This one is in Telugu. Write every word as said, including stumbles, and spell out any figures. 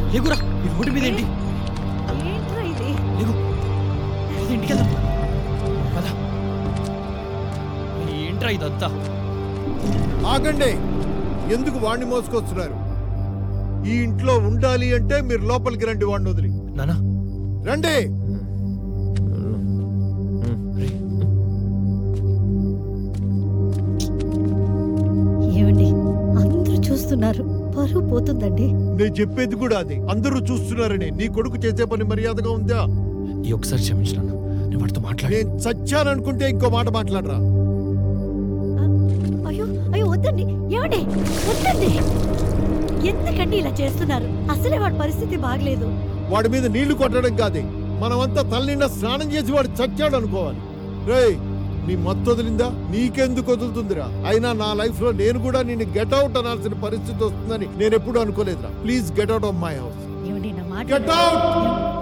లేకురా ఈ రోడ్డు మీద ఏంటి ఏంట్రా ఇది? లేకు ఇంటికి వెళ్దాం పదా. ఏంట్రా ఇదంతా? ఆగండి, ఎందుకు వాడిని మోసుకొస్తున్నారు? ఈ ఇంట్లో ఉండాలి అంటే మీరు లోపలికి రండి, వాడిని వదిలి నానా రండి. ఏమండి అందరూ చూస్తున్నారు, పరువు పోతుందండి. నేను చెప్పేది కూడా అది. అందరూ చూస్తున్నారని నీ కొడుకు చేసే పని మర్యాదగా ఉందా? ఈ ఒకసారి క్షమించు నాన్న, నేను వాడితో మాట్లాడి. నేను చచ్చాననుకుంటే ఇంకో మాట మాట్లాడరా. అయ్యో అయ్యో వద్దండి, ఏమండి వద్దండి. ఎందుకండి ఇలా చేస్తున్నారు? అసలే వాడి పరిస్థితి బాగలేదు. వాడి మీద నీళ్లు కొట్టడం కాదే, మనమంతా తల్లిండా స్నానం చేసి వాడు చచ్చాడు అనుకోవాలి. రేయ్, నీ మత్తు వదిలిందా? నీకెందుకు వదులుతుందిరా? అయినా నా లైఫ్ లో నేను కూడా నిన్ను గెట్ అవుట్ అనాల్సిన పరిస్థితి వస్తుందని నేను ఎప్పుడు అనుకోలేదురా. Please get out of my house. ఏమండి నా మాట గెట్ అవుట్.